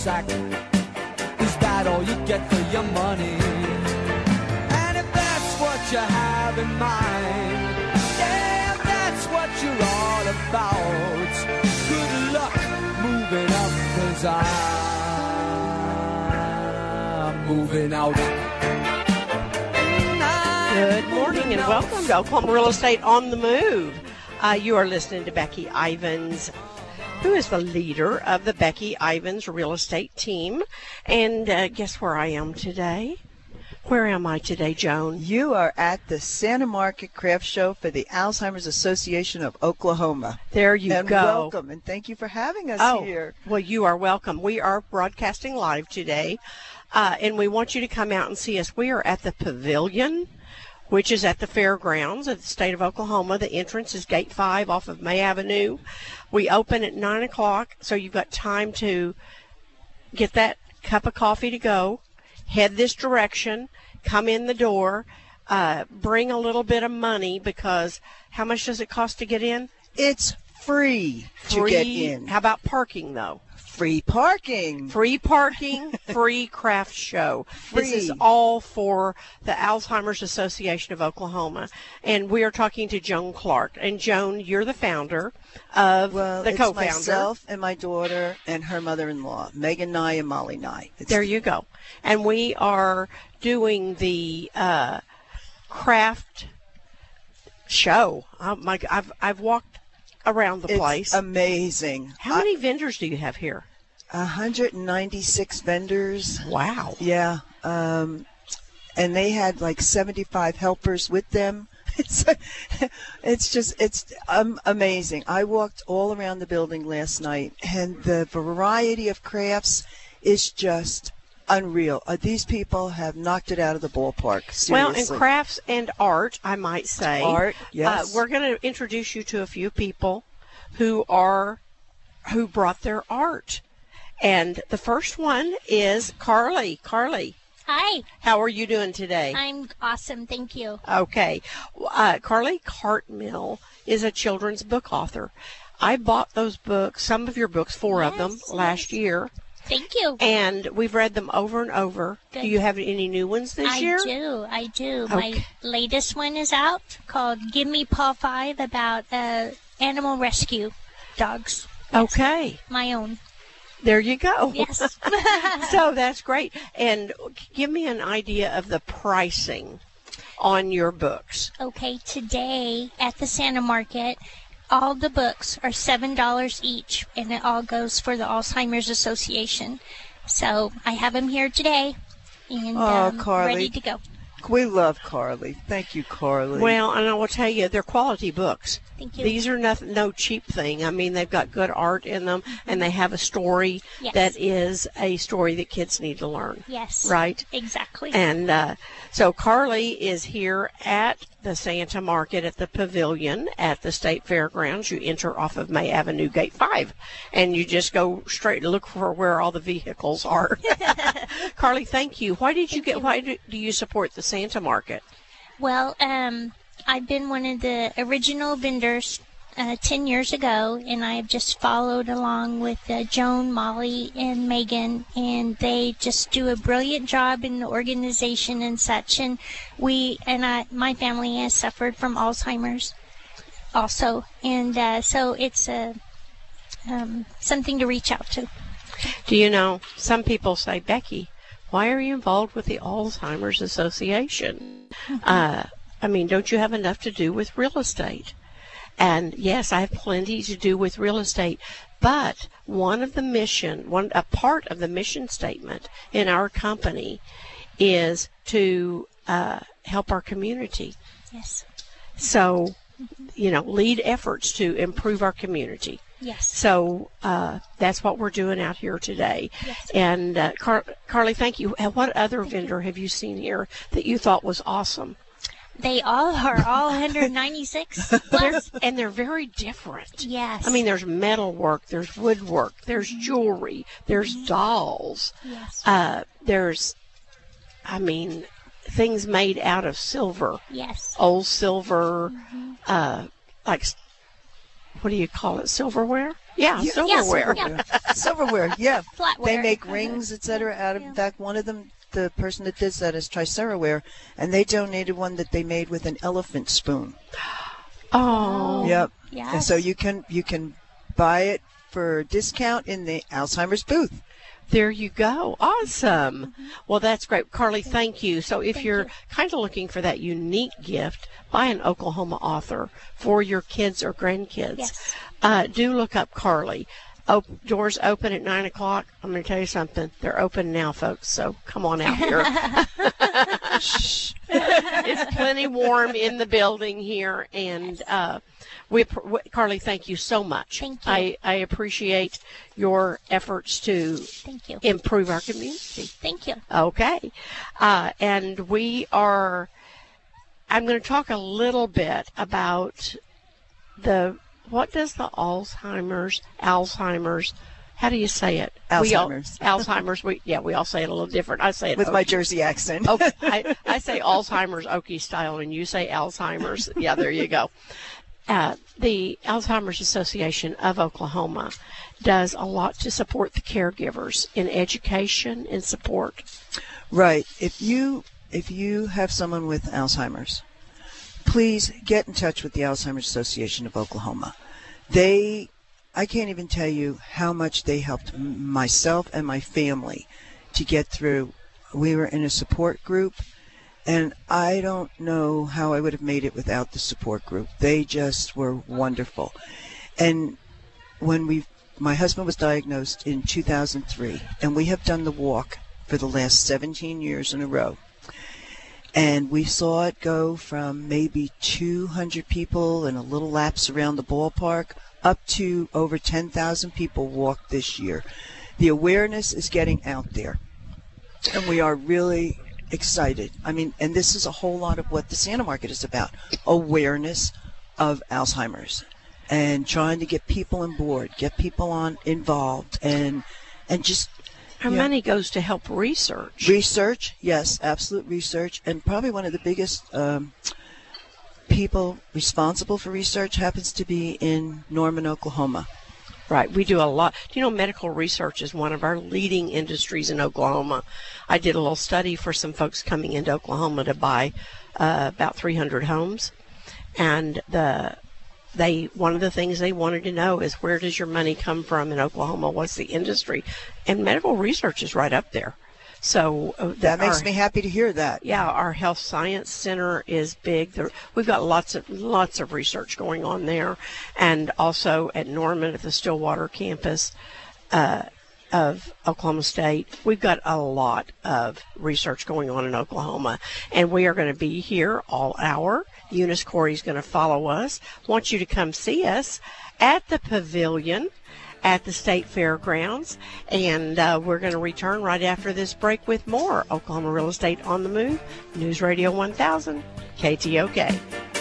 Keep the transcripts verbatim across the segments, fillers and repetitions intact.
sack. Is that all you get for your money? And if that's what you have in mind, yeah, if that's what you're all about, good luck moving up, 'cause I'm moving out. Good morning and welcome to Oklahoma Real Estate on the Move. Uh, you are listening to Becky Ivins, who is the leader of the Becky Ivins Real Estate team. And uh, guess where I am today? Where am I today, Joan? You are at the Santa Market Craft Show for the Alzheimer's Association of Oklahoma. There you and go. Welcome, and thank you for having us oh, here. Well, you are welcome. We are broadcasting live today, uh, and we want you to come out and see us. We are at the Pavilion, which is at the fairgrounds of the state of Oklahoma. The entrance is Gate five off of May Avenue. We open at nine o'clock, so you've got time to get that cup of coffee to go, head this direction, come in the door, uh, bring a little bit of money, because how much does it cost to get in? It's free, free to get in. How about parking, though? Free parking. Free parking, free craft show. Free. This is all for the Alzheimer's Association of Oklahoma. And we are talking to Joan Clark. And Joan, you're the founder of well, the it's co-founder. myself and my daughter and her mother-in-law, Megan Nye and Molly Nye. It's there you go. And we are doing the uh, craft show. Oh my, I've, I've walked around the it's place. Amazing. How many I, vendors do you have here? one hundred ninety-six vendors. Wow. Yeah. Um, and they had like seventy-five helpers with them. It's it's just, it's um, amazing. I walked all around the building last night, and the variety of crafts is just unreal. Uh, these people have knocked it out of the ballpark. Seriously. Well, and crafts and art, I might say. Art, yes. Uh, we're going to introduce you to a few people who are who brought their art. And the first one is Carly. Carly. Hi. How are you doing today? I'm awesome, thank you. Okay. Uh, Carly Cartmill is a children's book author. I bought those books, some of your books, four yes, of them, last yes. year. Thank you. And we've read them over and over. Good. Do you have any new ones this I year? I do. I do. Okay. My latest one is out called Give Me Paw Five, about uh, animal rescue dogs. That's okay. My own. There you go. Yes. So that's great. And give me an idea of the pricing on your books. Okay. Today at the Santa Market, all the books are seven dollars each, and it all goes for the Alzheimer's Association. So I have them here today, and oh, um, Carly. ready to go. We love Carly. Thank you, Carly. Well, and I will tell you, they're quality books. Thank you. These are nothing, no cheap thing. I mean, they've got good art in them, mm-hmm. and they have a story yes. that is a story that kids need to learn. Yes. Right? Exactly. And uh, so Carly is here at the Santa Market at the Pavilion at the State Fairgrounds. You enter off of May Avenue, Gate five, and you just go straight and look for where all the vehicles are. Carly, thank you. Why did you thank get? You. Why do, do you support the Santa Market? Well, um, I've been one of the original vendors uh, ten years ago, and I've just followed along with uh, Joan, Molly, and Megan, and they just do a brilliant job in the organization and such. And we and I, my family has suffered from Alzheimer's also, and uh, so it's uh, um, something to reach out to. Do you know, some people say, Becky, why are you involved with the Alzheimer's Association? Mm-hmm. Uh, I mean, don't you have enough to do with real estate? And yes, I have plenty to do with real estate, but one of the mission, one a part of the mission statement in our company is to uh, help our community. Yes. So, you know, lead efforts to improve our community. Yes. So uh, that's what we're doing out here today. Yes. And uh, Car- Carly, thank you. What other thank vendor you. have you seen here that you thought was awesome? They all are, all one hundred ninety-six plus. And they're very different. Yes. I mean, there's metal work, there's woodwork, there's mm-hmm. jewelry, there's mm-hmm. dolls. Yes. Uh, there's, I mean, things made out of silver. Yes. Old silver, mm-hmm. uh, like, what do you call it, silverware? Yeah, Yeah, silverware. yeah. Silverware, yeah. Flatware. They make rings, et cetera, out of, in fact, one of them, the person that does that is Triceraware, and they donated one that they made with an elephant spoon. Oh. Yep. Yes. And so you can you can buy it for a discount in the Alzheimer's booth. There you go. Awesome. Well, that's great. Carly, thank you. So if Thank you're you. kind of looking for that unique gift by an Oklahoma author for your kids or grandkids, Yes. uh, do look up Carly. Op- doors open at nine o'clock. I'm going to tell you something. They're open now, folks, so come on out here. It's plenty warm in the building here, and uh, we, we, Carly, thank you so much. Thank you. I, I appreciate your efforts to Thank you. improve our community. Thank you. Okay. Uh, and we are, I'm going to talk a little bit about the, what does the Alzheimer's, Alzheimer's, how do you say it? Alzheimer's. We all, Alzheimer's, we, yeah, we all say it a little different. I say it With my Okie. Jersey accent. Oh, I, I say Alzheimer's Okie style, and you say Alzheimer's. Yeah, there you go. Uh, the Alzheimer's Association of Oklahoma does a lot to support the caregivers in education and support. Right. If you if you have someone with Alzheimer's, please get in touch with the Alzheimer's Association of Oklahoma. They, I can't even tell you how much they helped m- myself and my family to get through. We were in a support group, and I don't know how I would have made it without the support group. They just were wonderful. And when we, my husband was diagnosed in two thousand three, and we have done the walk for the last seventeen years in a row. And we saw it go from maybe two hundred people in a little laps around the ballpark up to over ten thousand people walked this year. The awareness is getting out there, and we are really excited. I mean, and this is a whole lot of what the Santa Market is about, awareness of Alzheimer's and trying to get people on board, get people on involved, and and just Our Yeah. money goes to help research. research. Yes, absolute research. And probably one of the biggest um, people responsible for research happens to be in Norman, Oklahoma. Right. We do a lot. Do you know medical research is one of our leading industries in Oklahoma? I did a little study for some folks coming into Oklahoma to buy uh, about three hundred homes. And the they one of the things they wanted to know is, where does your money come from in Oklahoma? What's the industry? And medical research is right up there. So uh, That makes our- me happy to hear that. Yeah, our health science center is big. There, we've got lots of lots of research going on there, and also at Norman at the Stillwater campus uh, of Oklahoma State, we've got a lot of research going on in Oklahoma, and we are going to be here all hour. Eunice Corey's going to follow us. Want you to come see us at the Pavilion at the State Fairgrounds, and uh, we're going to return right after this break with more Oklahoma Real Estate on the Move, News Radio one thousand, K T O K.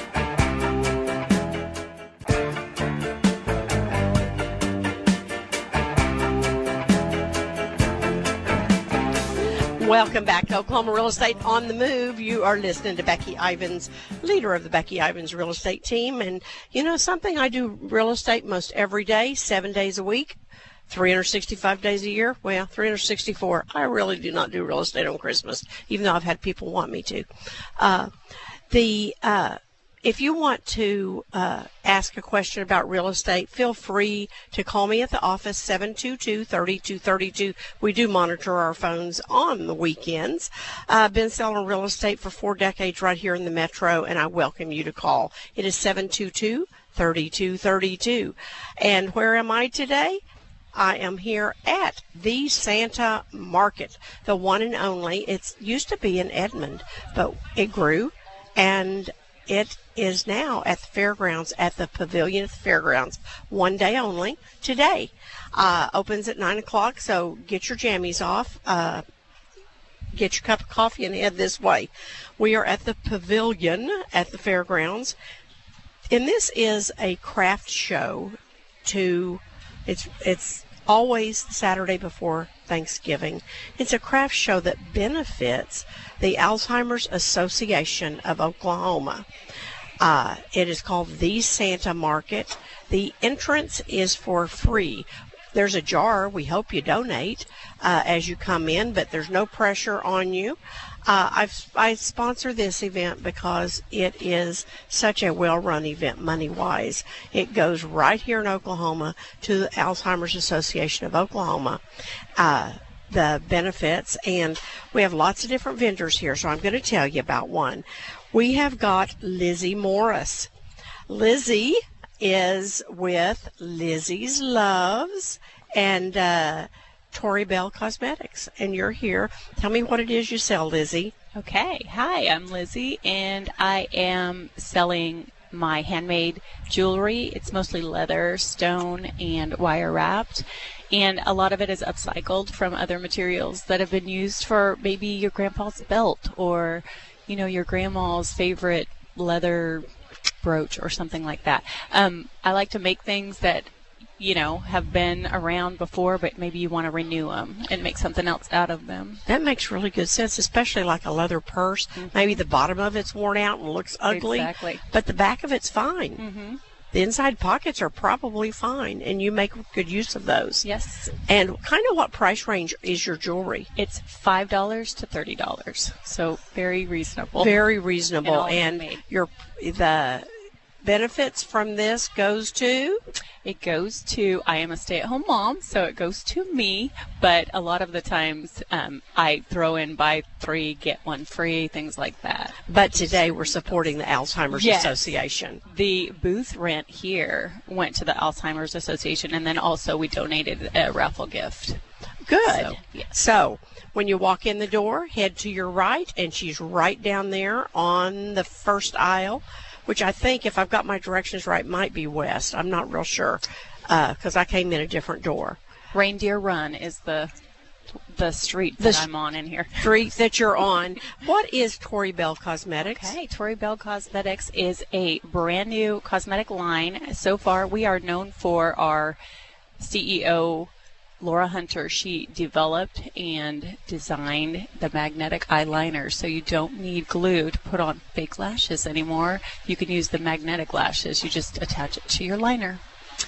Welcome back to Oklahoma Real Estate on the Move. You are listening to Becky Ivins, leader of the Becky Ivins Real Estate team. And you know something? I do real estate most every day, seven days a week, three hundred sixty-five days a year. Well, three hundred sixty-four. I really do not do real estate on Christmas, even though I've had people want me to. Uh, the uh, If you want to uh, ask a question about real estate, feel free to call me at the office, seven two two, three two three two. We do monitor our phones on the weekends. I've uh, been selling real estate for four decades right here in the metro, and I welcome you to call. It is seven two two, three two three two. And where am I today? I am here at the Santa Market, the one and only. It used to be in Edmond, but it grew, and it is now at the fairgrounds, at the Pavilion at the fairgrounds, one day only, today. Uh, opens at nine o'clock, so get your jammies off, uh, get your cup of coffee and head this way. We are at the Pavilion at the fairgrounds, and this is a craft show to, it's, it's always Saturday before Thanksgiving. It's a craft show that benefits the Alzheimer's Association of Oklahoma. Uh, it is called the Santa Market. The entrance is for free. There's a jar. We hope you donate uh, as you come in, but there's no pressure on you. Uh, I've, I sponsor this event because it is such a well-run event money-wise. It goes right here in Oklahoma to the Alzheimer's Association of Oklahoma. Uh, the benefits, and we have lots of different vendors here, so I'm going to tell you about one. We have got Lizzie Morris. Lizzie is with Lizzie's Loves and uh, Tori Bell Cosmetics, and you're here. Tell me what it is you sell, Lizzie. Okay. Hi, I'm Lizzie, and I am selling my handmade jewelry. It's mostly leather, stone, and wire wrapped, and a lot of it is upcycled from other materials that have been used for maybe your grandpa's belt or, you know, your grandma's favorite leather brooch or something like that. Um, I like to make things that, you know, have been around before, but maybe you want to renew them and make something else out of them. That makes really good sense, especially like a leather purse. Mm-hmm. Maybe the bottom of it's worn out and looks ugly, exactly. but the back of it's fine. Mm-hmm. The inside pockets are probably fine, and you make good use of those. Yes. And kind of what price range is your jewelry? It's five dollars to thirty dollars, so very reasonable. Very reasonable. And, and your the benefits from this goes to? It goes to, I am a stay-at-home mom, so it goes to me, but a lot of the times um, I throw in buy three, get one free, things like that. But today we're supporting the Alzheimer's yes. Association. The booth rent here went to the Alzheimer's Association, and then also we donated a raffle gift. Good. So, yes. So when you walk in the door, head to your right, and she's right down there on the first aisle, which I think, if I've got my directions right, might be west. I'm not real sure because uh, I came in a different door. Reindeer Run is the the street that the I'm on in here. Street that you're on. What is Tori Bell Cosmetics? Okay, Tori Bell Cosmetics is a brand new cosmetic line. So far, we are known for our C E O, Laura Hunter. She developed and designed the magnetic eyeliner, so you don't need glue to put on fake lashes anymore. You can use the magnetic lashes. You just attach it to your liner.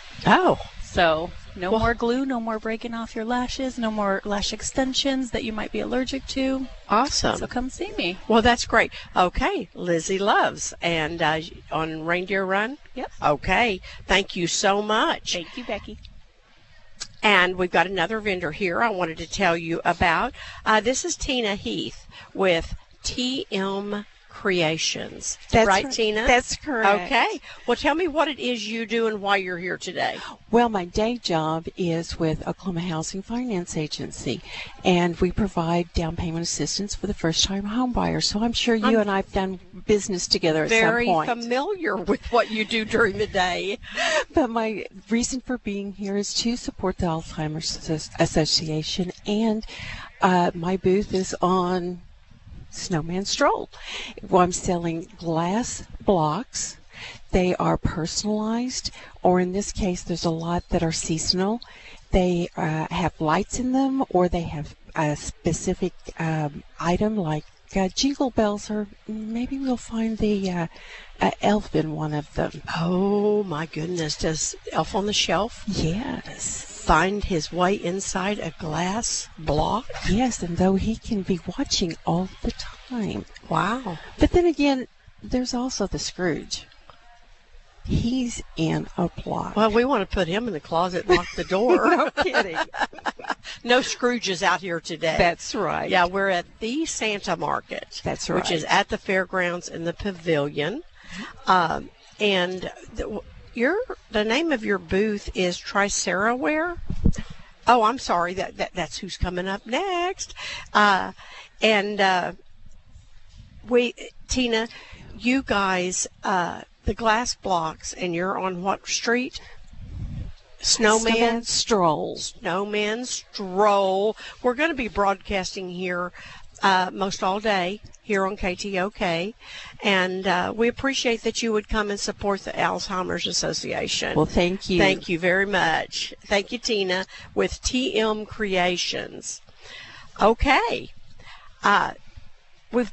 Oh. So no well, more glue, no more breaking off your lashes, no more lash extensions that you might be allergic to. Awesome. So come see me. Well, that's great. Okay, Lizzie Loves, and uh, on Reindeer Run? Yep. Okay, thank you so much. Thank you, Becky. And we've got another vendor here I wanted to tell you about. Uh, this is Tina Heath with T M Creations. That's right, right, Tina? That's correct. Okay. Well, tell me what it is you do and why you're here today. Well, my day job is with Oklahoma Housing Finance Agency, and we provide down payment assistance for the first-time home buyer. So I'm sure you I'm and I have done business together at some point. Very familiar with what you do during the day. But my reason for being here is to support the Alzheimer's Association, and uh, my booth is on Snowman Stroll. Well, I'm selling glass blocks. They are personalized, or in this case, there's a lot that are seasonal. They uh, have lights in them, or they have a specific um, item like uh, jingle bells, or maybe we'll find the uh, uh, elf in one of them. Oh, my goodness. Does Elf on the Shelf Yes. find his way inside a glass block? Yes, and though he can be watching all the time. Wow. But then again, there's also the Scrooge. He's in a block. Well, we want to put him in the closet and lock the door. No kidding. No Scrooges out here today. That's right. Yeah, we're at the Santa Market. That's Which right. is at the fairgrounds in the pavilion. Um, and the, your the name of your booth is Triceraware. Oh, I'm sorry. That, that that's who's coming up next. Uh, and uh, we, Tina, you guys, uh, the glass blocks, and you're on what street? Snowman, Snowman Stroll. Snowman Stroll. We're going to be broadcasting here uh, most all day here on K T O K, and uh, we appreciate that you would come and support the Alzheimer's Association. Well, thank you. Thank you very much. Thank you, Tina, with T M Creations. Okay. Uh, we've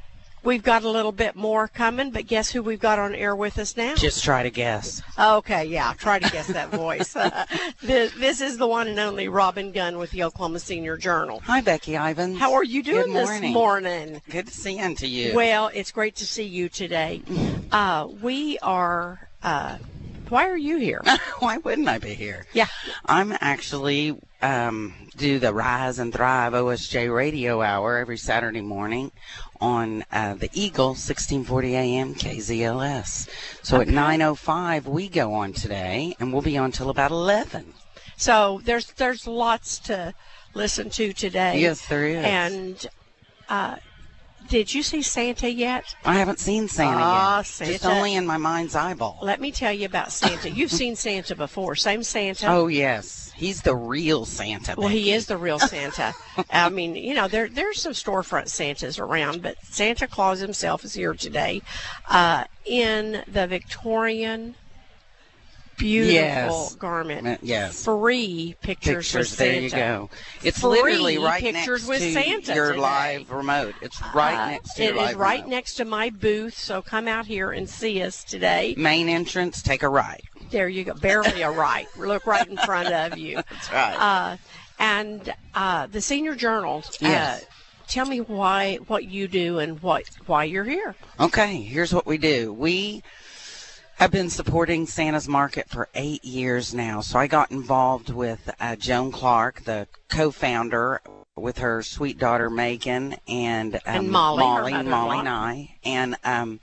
we've got a little bit more coming, but guess who we've got on air with us now? Just try to guess. Okay, yeah, try to guess that voice. Uh, this, this is the one and only Robin Gunn with the Oklahoma Senior Journal. Hi, Becky Ivins. How are you doing Good morning. this morning? Good to see you to you. Well, it's great to see you today. Uh, we are, uh, why are you here? Why wouldn't I be here? Yeah. I'm actually um, do the Rise and Thrive O S J radio hour every Saturday morning on uh, the Eagle, sixteen forty A M K Z L S. So Okay. at nine oh five we go on today, and we'll be on till about eleven. So there's there's lots to listen to today. Yes, there is. And uh, did you see Santa yet? I haven't seen Santa Ah, yet. Santa. Just only in my mind's eyeball. Let me tell you about Santa. You've seen Santa before. Same Santa. Oh, yes. He's the real Santa. Well, Becky. he is the real Santa. I mean, you know, there there's some storefront Santas around, but Santa Claus himself is here today uh, in the Victorian beautiful Yes. garment. Yes. Free pictures, Pictures, with there Santa. you go. It's Free literally right pictures next with to Santa your today. live remote. It's right Uh, next to it your live is right remote. next to my booth, so come out here and see us today. Main entrance, take a right. There you go. Barely a right. Look right in front of you. That's right. Uh, and uh, the Senior Journal. Yes. Uh, tell me why, what you do, and what why you're here. Okay, here's what we do. We have been supporting Santa's Market for eight years now. So I got involved with uh, Joan Clark, the co-founder, with her sweet daughter Megan and, um, And Molly, her Molly, mother-in-law. Molly and I. And um,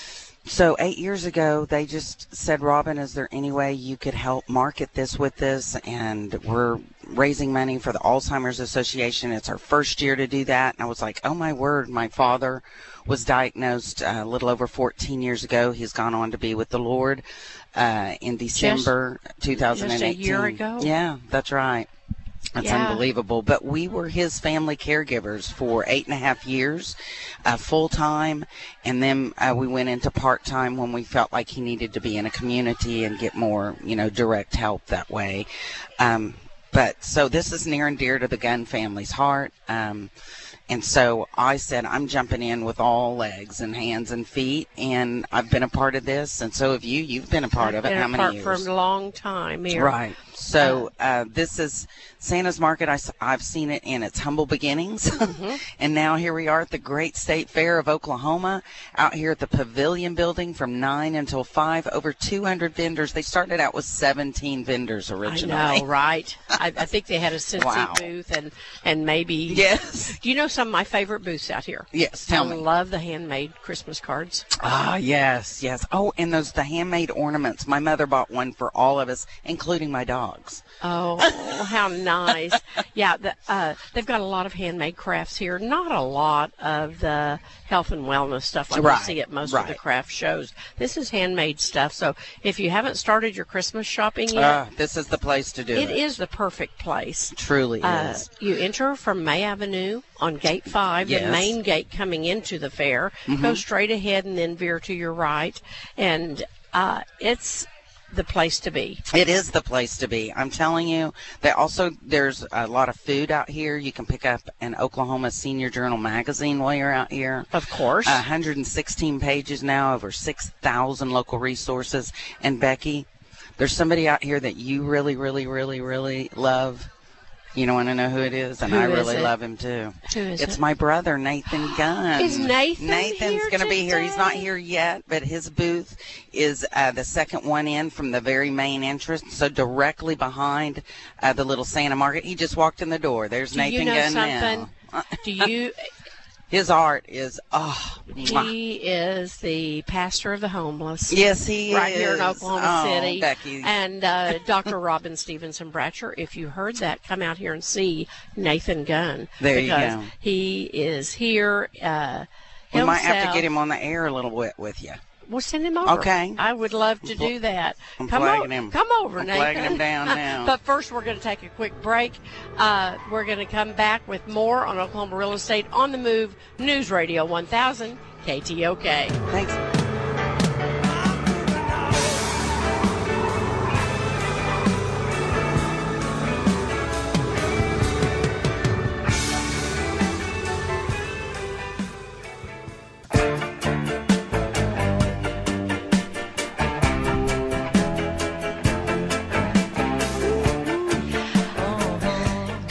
so eight years ago, they just said, Robin, is there any way you could help market this with this? And we're raising money for the Alzheimer's Association. It's our first year to do that. And I was like, oh, my word, my father was diagnosed uh, a little over fourteen years ago. He's gone on to be with the Lord uh, in December two thousand eighteen. Just a year ago? Yeah, that's right. That's Yeah. unbelievable. But we were his family caregivers for eight and a half years, uh, full time. And then uh, we went into part time when we felt like he needed to be in a community and get more, you know, direct help that way. Um, but so this is near and dear to the Gunn family's heart. Um, And so I said, I'm jumping in with all legs and hands and feet, and I've been a part of this, and so have you. You've been a part of it. Been How apart many years? for a long time here. Right. So uh, this is Santa's Market. I, have seen it in its humble beginnings. Mm-hmm. And now here we are at the Great State Fair of Oklahoma, out here at the Pavilion Building from nine until five. Over two hundred vendors. They started out with seventeen vendors originally. I know, right? I, I think they had a Cincy Wow. booth and, and maybe. Yes. Do you know some of my favorite booths out here? Yes, tell I me. love the handmade Christmas cards. Ah, yes, yes. Oh, and those the handmade ornaments. My mother bought one for all of us, including my dogs. Oh, how nice. Yeah, the, uh, they've got a lot of handmade crafts here. Not a lot of the health and wellness stuff like Right, you see at most of the right. craft shows. This is handmade stuff. So if you haven't started your Christmas shopping yet, Ah, this is the place to do it. it is the perfect place. Truly Uh, is. you enter from May Avenue on Gate five, Yes. the main gate coming into the fair. Go straight ahead and then veer to your right. And uh, it's the place to be. It is the place to be. I'm telling you. They also there's a lot of food out here. You can pick up an Oklahoma Senior Journal magazine while you're out here. Of course. one hundred sixteen pages now, over six thousand local resources. And Becky, there's somebody out here that you really, really, really, really love. You don't want to know who it is, and Who I is really it? love him too. Who is It's it? my brother, Nathan Gunn. Is Nathan Nathan's here going to be here. He's not today? here yet, but his booth is uh, the second one in from the very main entrance, so directly behind uh, the little Santa Market. He just walked in the door. There's Do Nathan you know Gunn something? now. Do you? His art is, oh, mwah. He is the pastor of the homeless. Yes, he right is. here in Oklahoma Oh, City. Becky. And uh, Doctor Robin Stevenson Bratcher, if you heard that, come out here and see Nathan Gunn. There you because go. he is here. Uh, We might have to himself. get him on the air a little bit with you. We'll send him over. Okay. I would love to do that. I'm come flagging o- him. Come over, I'm Nathan. flagging him down now. But first, we're going to take a quick break. Uh, we're going to come back with more on Oklahoma Real Estate on the Move News Radio one thousand K T O K. Thanks.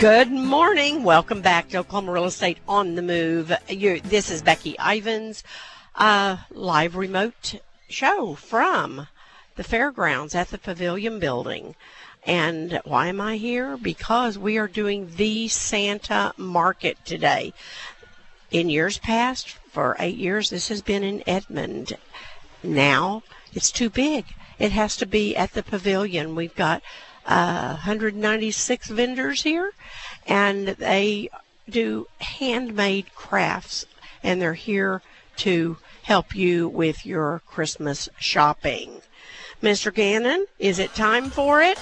Good morning. Welcome back to Oklahoma Real Estate on the Move. You, this is Becky Ivins, uh, live remote show from the fairgrounds at the Pavilion Building. And why am I here? Because we are doing the Santa Market today. In years past, for eight years, this has been in Edmond. Now, it's too big. It has to be at the Pavilion. We've got uh, one hundred ninety-six vendors here, and they do handmade crafts, and they're here to help you with your Christmas shopping. Mister Gannon, is it time for it?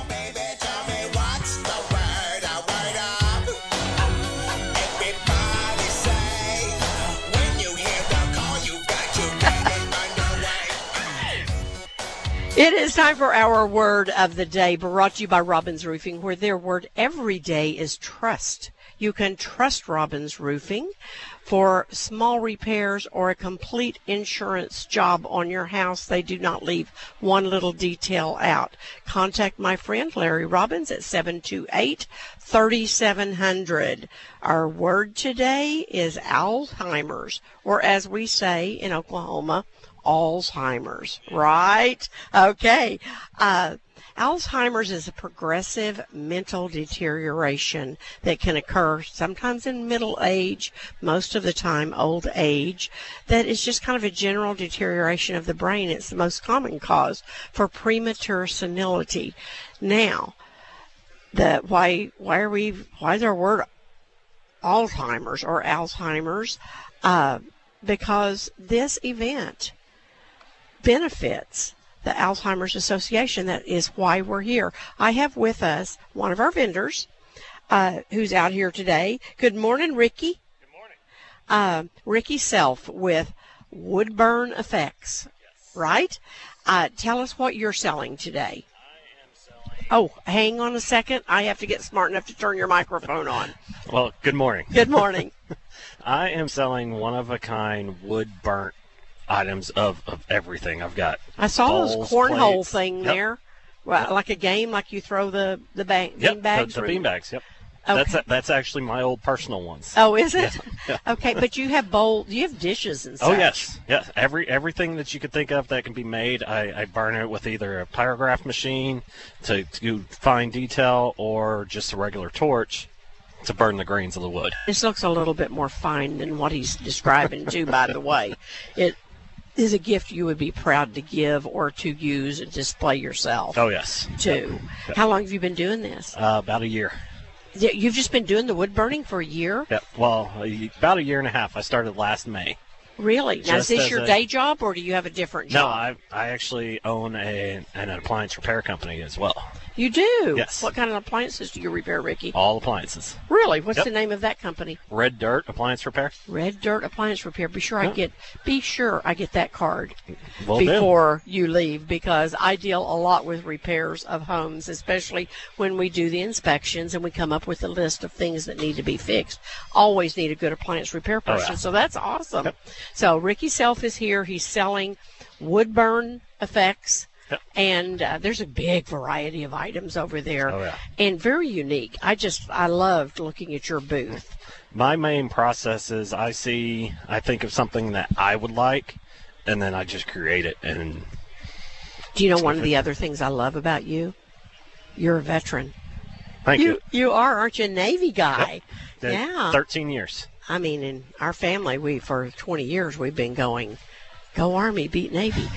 It is time for our word of the day, brought to you by Robbins Roofing, where their word every day is trust. You can trust Robbins Roofing for small repairs or a complete insurance job on your house. They do not leave one little detail out. Contact my friend Larry Robbins at seven two eight, three seven zero zero. Our word today is Alzheimer's, or as we say in Oklahoma, Alzheimer's, right? Okay. Uh, Alzheimer's is a progressive mental deterioration that can occur sometimes in middle age, most of the time old age, that is just kind of a general deterioration of the brain. It's the most common cause for premature senility. Now, the why why are we why is our word Alzheimer's or Alzheimer's? Uh, because this event benefits the Alzheimer's Association. That is why we're here. I have with us one of our vendors uh, who's out here today. Good morning, Ricky. Good morning. Uh, Ricky Self with Woodburn Effects, Yes. right? Uh, tell us what you're selling today. I am selling. Oh, hang on a second. I have to get smart enough to turn your microphone on. Well, good morning. Good morning. I am selling one-of-a-kind wood-burnt items of, of everything. I've got I saw bowls, this cornhole plates. thing Yep. there. Well, Yep. like a game, like you throw the, the ba- bean Yep, bags? the, the or- bean bags, yep. Okay. That's that's actually my old personal ones. Oh, is it? Yeah. Okay, but you have bowl, you have dishes and such. Oh, yes. Yes. Every, everything that you could think of that can be made, I, I burn it with either a pyrograph machine to, to do fine detail or just a regular torch to burn the grains of the wood. This looks a little bit more fine than what he's describing, too, by the way. It is a gift you would be proud to give or to use and display yourself, Oh, yes. too. Yep. How long have you been doing this? Uh, about a year. Y- You've just been doing the wood burning for a year? Yep. Well, a- about a year and a half. I started last May. Really? Now, is Just this as your a- day job, or do you have a different No, job? I I actually own a an appliance repair company as well. You do? Yes. What kind of appliances do you repair, Ricky? All appliances. Really? What's Yep. the name of that company? Red Dirt Appliance Repair. Red Dirt Appliance Repair. Be sure I Yep. get be sure I get that card Will do. before you leave, because I deal a lot with repairs of homes, especially when we do the inspections and we come up with a list of things that need to be fixed. Always need a good appliance repair Oh, person, yeah. so that's awesome. Yep. So Ricky Self is here. He's selling Woodburn Effects. Yep. And uh, there's a big variety of items over there, Oh, yeah. and very unique. I just I loved looking at your booth. My main process is I see, I think of something that I would like, and then I just create it. And Do you know one of the other things I love about you? You're a veteran. thank you. You you are, aren't you, a Navy guy? Did Yeah. thirteen years. I mean, in our family, we for twenty years we've been going, go Army, beat Navy.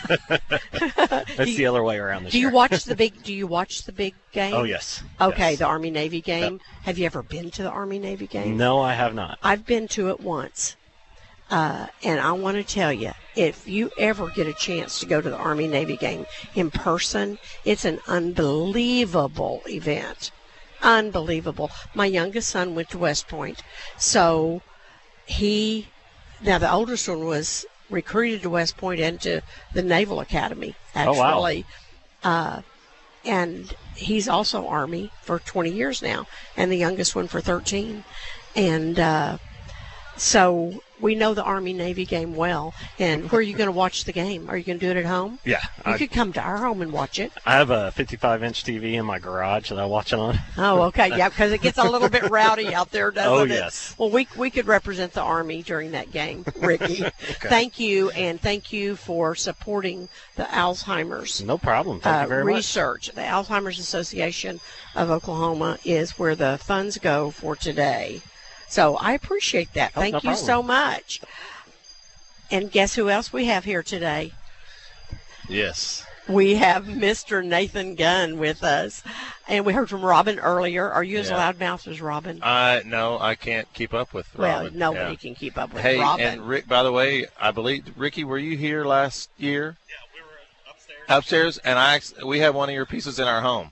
That's Do you- the other way around this Do you year. watch the big? Do you watch the big game? Oh, yes. Okay, Yes. the Army Navy game. Have you ever been to the Army Navy game? No, I have not. I've been to it once. Uh, and I want to tell you, if you ever get a chance to go to the Army Navy game in person, it's an unbelievable event. Unbelievable. My youngest son went to West Point. So he, now the oldest one was recruited to West Point and to the Naval Academy, Oh, wow. actually. Uh, and he's also Army for twenty years now, and the youngest one for thirteen. And uh, so we know the Army-Navy game well. And where are you going to watch the game? Are you going to do it at home? Yeah. You I, could come to our home and watch it. I have a fifty-five inch T V in my garage that I watch it on. Oh, okay. Yeah, because it gets a little bit rowdy out there, doesn't Oh, it? yes. Well, we we could represent the Army during that game, Ricky. Thank you, and thank you for supporting the Alzheimer's No problem. Thank uh, you very much. research. The Alzheimer's Association of Oklahoma is where the funds go for today. So I appreciate that. Oh, Thank no you problem. so much. And guess who else we have here today? Yes. We have Mister Nathan Gunn with us. And we heard from Robin earlier. Are you as Yeah. loudmouth as Robin? I no, I can't keep up with well, Robin. nobody Yeah. can keep up with Hey, Robin. and Rick, by the way, I believe Ricky, were you here last year? Yeah, we were upstairs. Upstairs, and I act- we have one of your pieces in our home.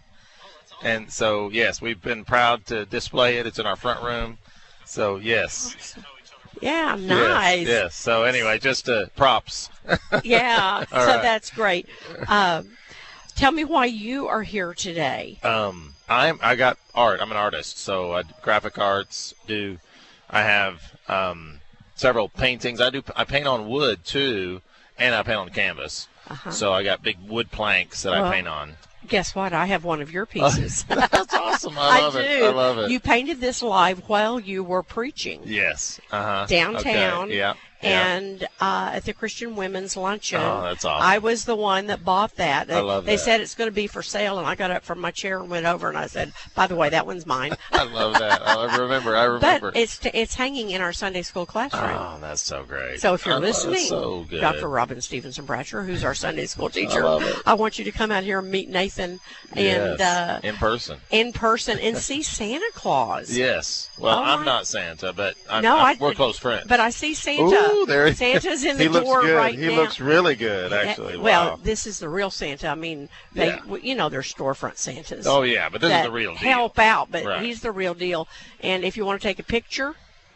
And so, yes, we've been proud to display it. It's in our front room. So, yes. Yeah, Yes, nice. Yes. So, anyway, just uh, props. Yeah, so All right. that's great. Um, tell me why you are here today. Um, I'm I got art. I'm an artist, so I do graphic arts. Do I have um, several paintings? I do. I paint on wood too, and I paint on canvas. Uh-huh. So I got big wood planks that Well, I paint on. Guess what? I have one of your pieces. That's awesome. I love do. it. I love it. You painted this live while you were preaching Yes. Uh-huh. downtown. Okay. Yeah. Yeah. And uh, at the Christian Women's Luncheon. Oh, that's awesome. I was the one that bought that. They, I love they that. said it's going to be for sale, and I got up from my chair and went over, and I said, by the way, that one's mine. I love that. I remember. I remember. But it's t- it's hanging in our Sunday school classroom. Oh, that's so great. So if you're I love it. listening, so good. Doctor Robin Stevenson Bratcher, who's our Sunday school teacher, love it. I want you to come out here and meet Nathan and Yes. uh, in person. in person and see Santa Claus. Yes. Well, Oh, I'm my- not Santa, but I'm, No, I'm- I- we're close friends. But I see Santa. Ooh, there he Santa's in the he looks door good. right he now. looks really good, actually. Uh, Well, Wow. this is the real Santa. I mean, they, Yeah. w you know, they're storefront Santas. Oh yeah, but this that is the real deal. help out, but Right. he's the real deal. And if you want to take a picture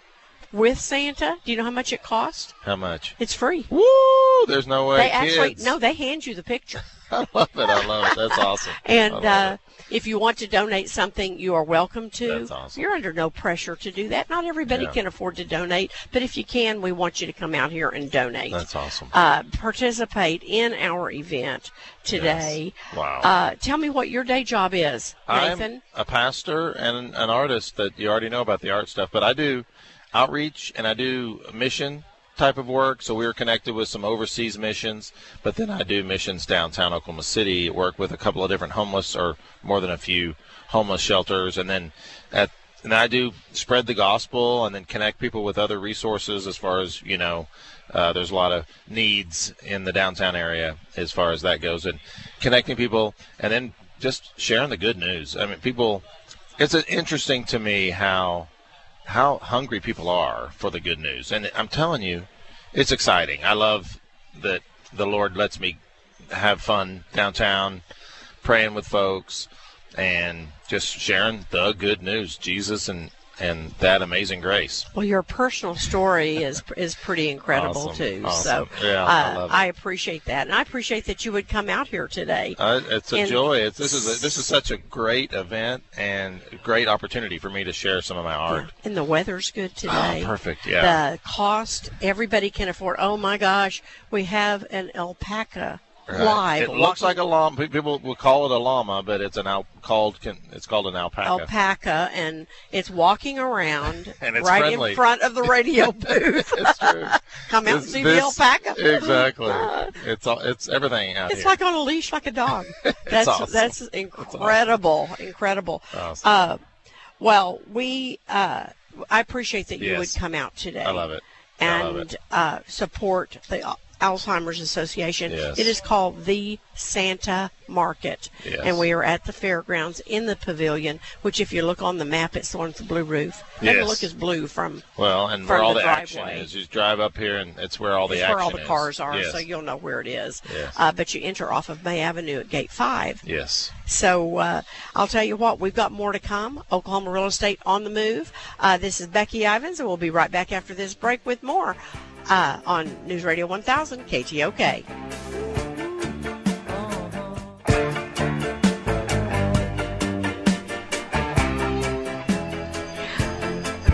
with Santa, do you know how much it costs? How much? It's free. Woo! There's no way. They actually kids. no, they hand you the picture. I love it. I love it. That's awesome. And I love uh, it. if you want to donate something, you are welcome to. That's awesome. You're under no pressure to do that. Not everybody Yeah. can afford to donate, but if you can, we want you to come out here and donate. That's awesome. Uh, participate in our event today. Yes. Wow. Uh, tell me what your day job is, Nathan. I'm a pastor and an artist that you already know about the art stuff, but I do outreach and I do mission type of work. So we are connected with some overseas missions, but then I do missions downtown Oklahoma City, work with a couple of different homeless or more than a few homeless shelters. And then at, and I do spread the gospel and then connect people with other resources as far as, you know, uh, there's a lot of needs in the downtown area as far as that goes, and connecting people and then just sharing the good news. I mean, people, it's interesting to me how, how hungry people are for the good news. And I'm telling you, it's exciting. I love that the Lord lets me have fun downtown, praying with folks, and just sharing the good news, Jesus and, and that amazing grace. Well, your personal story is is pretty incredible Awesome. too. Awesome. So Yeah, uh, I love it. I appreciate that, and I appreciate that you would come out here today. Uh, it's a And- joy. It's, this is a, this is such a great event and a great opportunity for me to share some of my art. And the weather's good today. Oh, perfect. Yeah. The cost, everybody can afford. Oh my gosh, we have an alpaca Right. live. It looks walking- like a llama. Pe- People will call it a llama, but it's an al- called. can- It's called an alpaca. alpaca, and it's walking around And it's right friendly. in front of the radio booth. It's true. Come out and This- see the this- alpaca. Exactly. It's all, it's everything out It's here. like on a leash, like a dog. That's awesome. that's incredible, incredible. Awesome. Uh, well, we uh, I appreciate that you Yes. would come out today. I love it. I love and it. uh, support the Al- Alzheimer's Association. Yes. It is called the Santa Market, Yes. and we are at the fairgrounds in the pavilion. Which, if you look on the map, it's the one with the blue roof. Doesn't Yes. look as blue from. Well, and from where all the the, action driveway. is, you just drive up here, and it's where all the It's action where all the is. cars are, Yes. so you'll know where it is. Yes. Uh, but you enter off of May Avenue at Gate Five. Yes. So uh, I'll tell you what, we've got more to come. Oklahoma Real Estate on the Move. Uh, this is Becky Ivins, and we'll be right back after this break with more uh, on News Radio one thousand K T O K.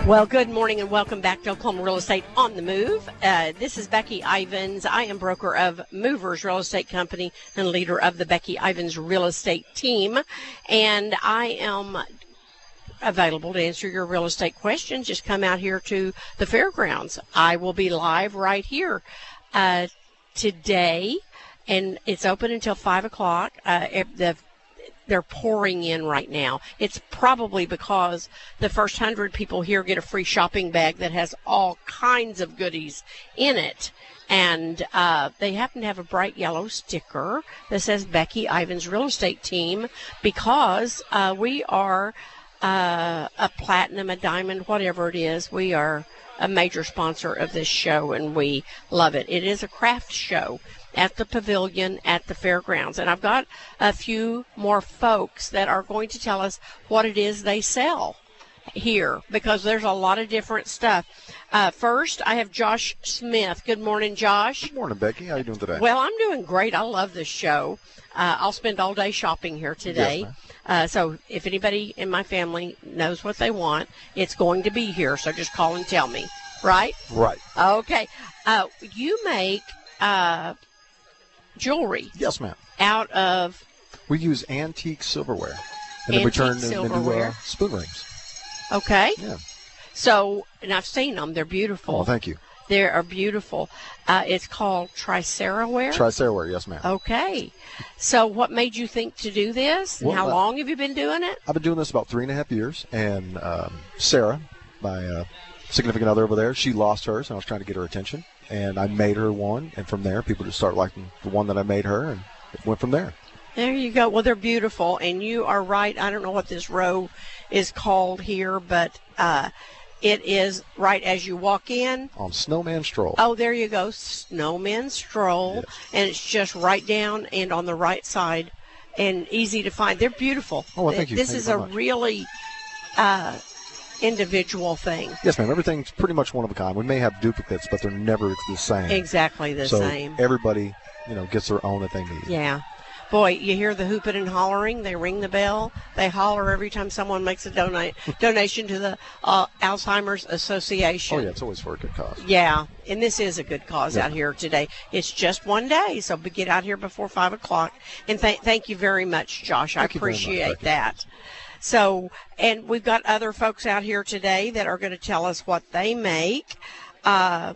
Well, good morning and welcome back to Oklahoma Real Estate on the Move. Uh, this is Becky Ivins. I am broker of Movers Real Estate Company and leader of the Becky Ivins Real Estate team. And I am available to answer your real estate questions. Just come out here to the fairgrounds. I will be live right here uh, today, and it's open until five o'clock. Uh, the They're pouring in right now. It's probably because the first hundred people here get a free shopping bag that has all kinds of goodies in it. And uh, they happen to have a bright yellow sticker that says Becky Ivins Real Estate Team because uh, we are uh, a platinum, a diamond, whatever it is. We are a major sponsor of this show, and we love it. It is a craft show at the pavilion at the fairgrounds. And I've got a few more folks that are going to tell us what it is they sell here, because there's a lot of different stuff. Uh, first, I have Josh Smith. Good morning, Josh. Good morning, Becky. How are you doing today? Well, I'm doing great. I love this show. Uh, I'll spend all day shopping here today. Yes, ma'am. Uh, so if anybody in my family knows what they want, it's going to be here. So just call and tell me, right? Right. Okay. Uh, you make uh, jewelry. Yes, ma'am. Out of We use antique silverware, and then we turn Antique them into silverware. uh, spoon rings. okay. Yeah. So, and I've seen them. They're beautiful. Oh, thank you. They are beautiful. Uh, it's called Triceraware. Tricerware, yes, ma'am. Okay. So what made you think to do this? And Well, how uh, long have you been doing it? I've been doing this about three and a half years, and um, Sarah, my uh, significant other over there, she lost hers, and I was trying to get her attention, and I made her one, and from there, people just start liking the one that I made her, and it went from there. There you go. Well, they're beautiful, and you are right. I don't know what this row is called here, but uh, it is right as you walk in. On Snowman Stroll. Oh, there you go, Snowman Stroll, Yes. and it's just right down and on the right side, and easy to find. They're beautiful. Oh, well, thank you. This Thank you is very a much. really uh, individual thing. Yes, ma'am. Everything's pretty much one of a kind. We may have duplicates, but they're never the same. Exactly the so same. everybody, you know, gets their own that they need. Yeah. Boy, you hear the hooping and hollering. They ring the bell. They holler every time someone makes a donate donation to the uh, Alzheimer's Association. Oh, yeah, it's always for a good cause. Yeah, and this is a good cause Yeah. out here today. It's just one day, so be- get out here before five o'clock. And th- thank you very much, Josh. Thank I you very much, appreciate Becky. that. So, and we've got other folks out here today that are going to tell us what they make. Uh,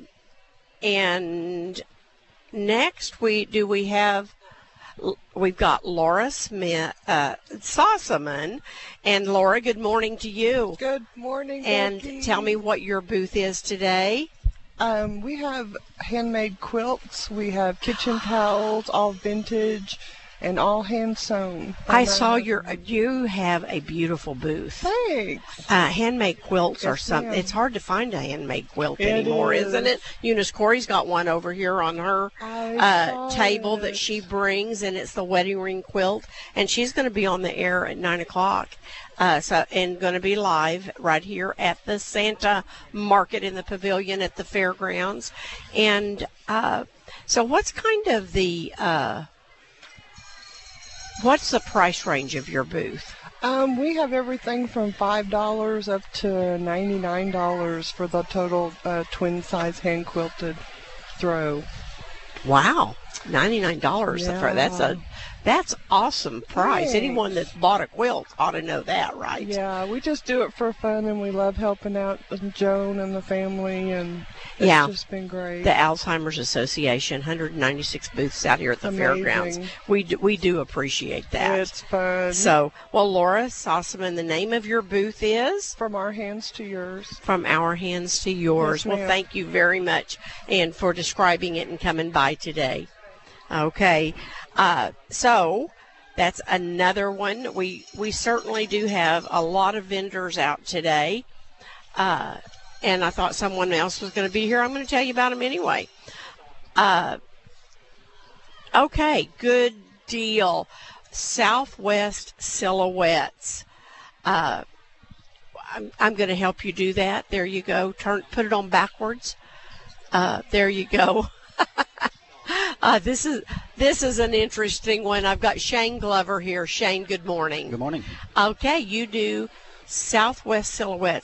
and next, we do we have. We've got Laura Smith, uh, Sossaman. And Laura, good morning to you. Good morning, And Becky. tell me what your booth is today. Um, we have handmade quilts. We have kitchen towels, all vintage, and all hand sewn. I saw your, you have a beautiful booth. Thanks. Uh, handmade quilts are Yes, something. ma'am. It's hard to find a handmade quilt It anymore, is. isn't it? Eunice Corey's got one over here on her I uh, saw table it. that she brings, and it's the wedding ring quilt. And she's going to be on the air at nine o'clock. Uh, so and going to be live right here at the Santa Market in the Pavilion at the fairgrounds. And uh, so, what's kind of the uh, what's the price range of your booth? Um, we have everything from five dollars up to ninety-nine dollars for the total uh, twin size hand quilted throw. Wow, ninety-nine dollars Yeah. for that's a that's awesome price. Thanks. Anyone that's bought a quilt ought to know that, right? Yeah, we just do it for fun, and we love helping out Joan and the family, and it's Yeah. just been great. The Alzheimer's Association, one hundred ninety-six booths out here at the Amazing. fairgrounds. We do, we do appreciate that. It's fun. So, well, Laura Sossaman, the name of your booth is? From Our Hands to Yours. From Our Hands to Yours. Yes, well, ma'am. thank you very much, and for describing it and coming by today. Okay, uh, so that's another one. We we certainly do have a lot of vendors out today, uh, and I thought someone else was going to be here. I'm going to tell you about them anyway. Uh, okay, good deal. Southwest Silhouettes. Uh, I'm, I'm going to help you do that. There you go. Turn, put it on backwards. Uh, there you go. Uh, this is this is an interesting one. I've got Shane Glover here. Shane, good morning. Good morning. Okay, you do Southwest Silhouettes.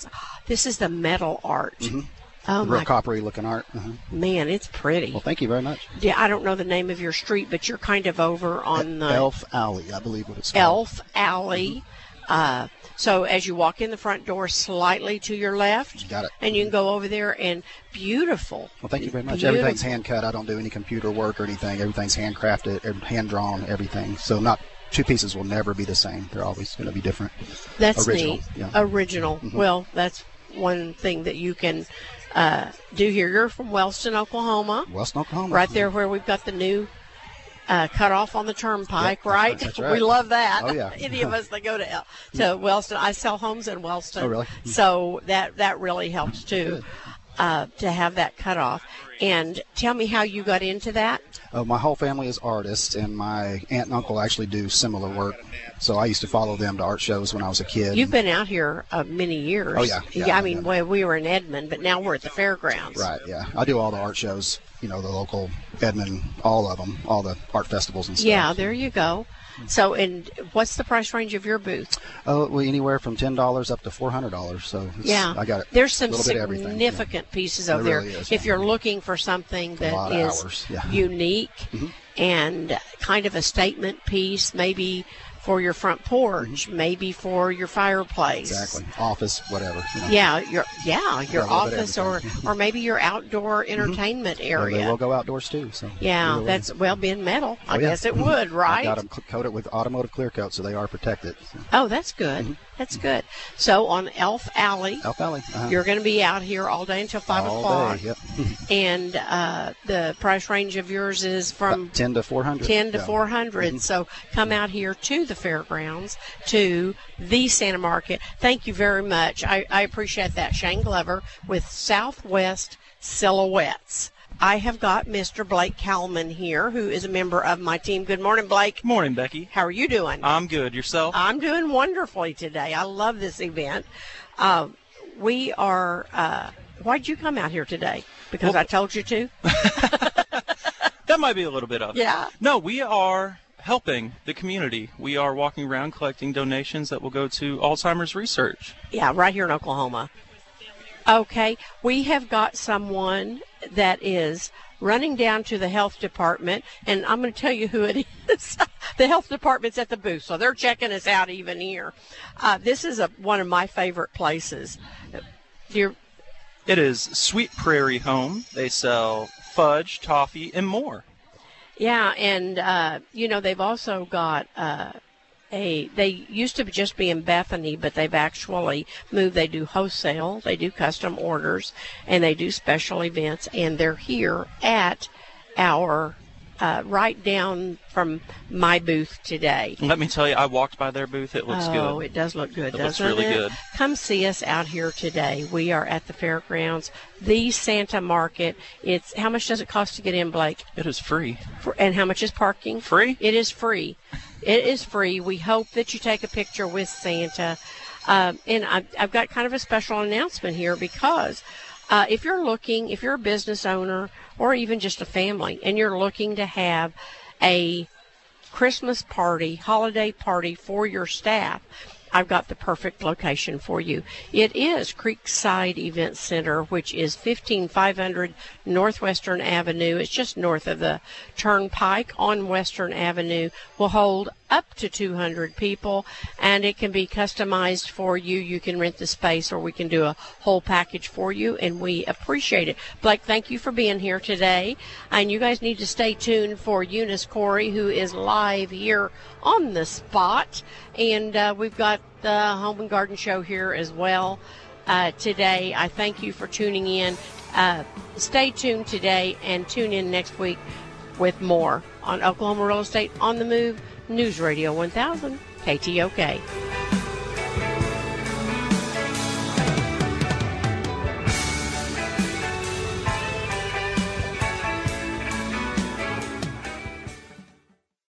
This is the metal art. Mm-hmm. Oh, Real my coppery looking art. Uh-huh. man, it's pretty. Well, thank you very much. Yeah, I don't know the name of your street, but you're kind of over on the Elf Alley, I believe what it's called. Elf Alley. Uh, so as you walk in the front door, slightly to your left, Got it. and you can go over there, and beautiful. Well, thank you very much. Beautiful. Everything's hand cut. I don't do any computer work or anything. Everything's handcrafted, hand drawn, everything. So not two pieces will never be the same. They're always going to be different. That's Original. neat. Yeah. Original. Mhm. Well, that's one thing that you can uh, do here. You're from Wellston, Oklahoma. Wellston, Oklahoma. Right there where we've got the new uh, cutoff on the turnpike, Yep, right? that's right. We love that. Oh, yeah. Any of us that go to El- to Wellston, I sell homes in Wellston. Oh, really? So that that really helps too, uh, to have that cutoff. And tell me how you got into that. Uh, my whole family is artists, and my aunt and uncle actually do similar work. So I used to follow them to art shows when I was a kid. You've been out here uh, many years. Oh, yeah. Yeah, I mean, well, we were in Edmond, but now we're at the fairgrounds. Right, yeah. I do all the art shows, you know, the local Edmond, all of them, all the art festivals and stuff. Yeah, there you go. So, and what's the price range of your booth? Oh, well, anywhere from ten dollars up to four hundred dollars. So it's, Yeah, I got it. There's some a little bit of everything. significant pieces over There there. really is, If yeah. you're looking for something A that lot of is hours, yeah. unique Mhm. and kind of a statement piece, maybe for your front porch, maybe for your fireplace. Exactly. Office, whatever. You know. Yeah, your yeah, your Yeah, a little bit of office or everything. or maybe your outdoor entertainment Yeah, area. they will go outdoors too. So Yeah, either way. that's well being metal. I Oh, yeah. guess it would, right? I got them coated with automotive clear coat, so they are protected. So. Oh, that's good. That's good. So on Elf Alley, Elf Alley. Uh-huh. you're going to be out here all day until five All o'clock. day, yep. And uh, the price range of yours is from About ten to four hundred. ten to Yeah. four hundred. Mhm. So come out here to the fairgrounds, to the Santa Market. Thank you very much. I, I appreciate that. Shane Glover with Southwest Silhouettes. I have got Mister Blake Kalman here, who is a member of my team. Good morning, Blake. Morning, Becky. How are you doing? I'm good. Yourself? I'm doing wonderfully today. I love this event. Uh, we are. Uh, why'd you come out here today? Because Well- I told you to. That might be a little bit of it. Yeah. No, we are helping the community. We are walking around collecting donations that will go to Alzheimer's research. Yeah, right here in Oklahoma. Okay, we have got someone that is running down to the health department, and I'm going to tell you who it is. The health department's at the booth, so they're checking us out even here. Uh, this is a, one of my favorite places. You're, It is Sweet Prairie Home. They sell fudge, toffee, and more. yeah, and, uh, you know, they've also got... Uh, A, they used to just be in Bethany, but they've actually moved. They do wholesale, they do custom orders, and they do special events, and they're here at our, uh, right down from my booth today. Let me tell you, I walked by their booth. It looks oh, good. it does look good, It doesn't looks really it? good. Come see us out here today. We are at the fairgrounds, the Santa Market. It's how much does it cost to get in, Blake? It is free. For, and how much is parking? Free? It is free. It is free. We hope that you take a picture with Santa. Um, and I've, I've got kind of a special announcement here because uh, if you're looking, if you're a business owner or even just a family, and you're looking to have a Christmas party, holiday party for your staff, I've got the perfect location for you. It is Creekside Event Center, which is fifteen five hundred Northwestern Avenue. It's just north of the Turnpike on Western Avenue. Will hold up to two hundred people, and it can be customized for you. You can rent the space, or we can do a whole package for you, and we appreciate it. Blake, thank you for being here today. And you guys need to stay tuned for Eunice Corey, who is live here on the spot. And uh, we've got the Home and Garden Show here as well uh, today. I thank you for tuning in. Uh, stay tuned today and tune in next week with more on Oklahoma Real Estate on the Move, News Radio one thousand, K T O K.